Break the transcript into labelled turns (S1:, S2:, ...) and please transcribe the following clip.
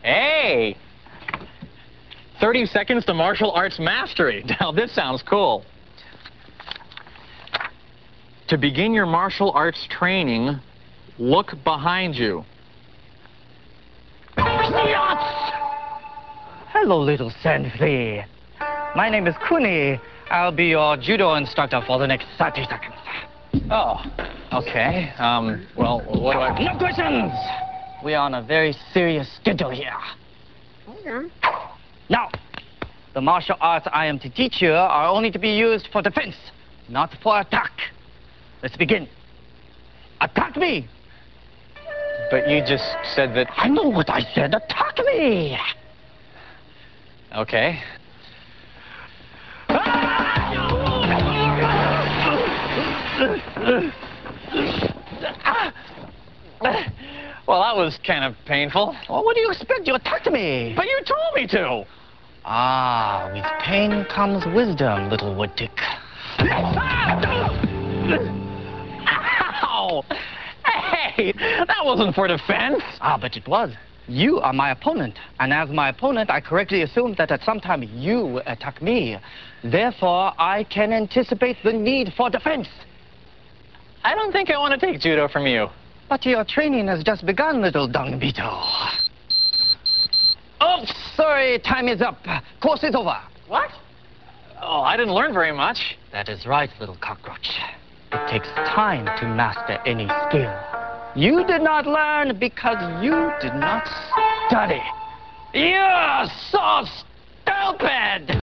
S1: Hey! 30 seconds to martial arts mastery. Now this sounds cool. To begin your martial arts training, look behind you.
S2: Hello, little sensei. My name is Kuni. I'll be your judo instructor for the next 30 seconds.
S1: Oh, okay. Well, what do I...
S2: No questions! We are on a very serious schedule here. Now, the martial arts I am to teach you are only to be used for defense, not for attack. Let's begin. Attack me!
S1: But you just said that...
S2: I know what I said. Attack me!
S1: Okay. Well, that was kind of painful.
S2: Well, what do you expect? You attacked me.
S1: But you told me to.
S2: Ah, with pain comes wisdom, little woodtick.
S1: Ow! Hey, that wasn't for defense.
S2: Ah, but it was. You are my opponent, and as my opponent, I correctly assumed that at some time you will attack me. Therefore, I can anticipate the need for defense.
S1: I don't think I want to take judo from you.
S2: But your training has just begun, little dung beetle. Oh, sorry, time is up. Course is over.
S1: What? Oh, I didn't learn very much.
S2: That is right, little cockroach. It takes time to master any skill. You did not learn because you did not study. You're so stupid!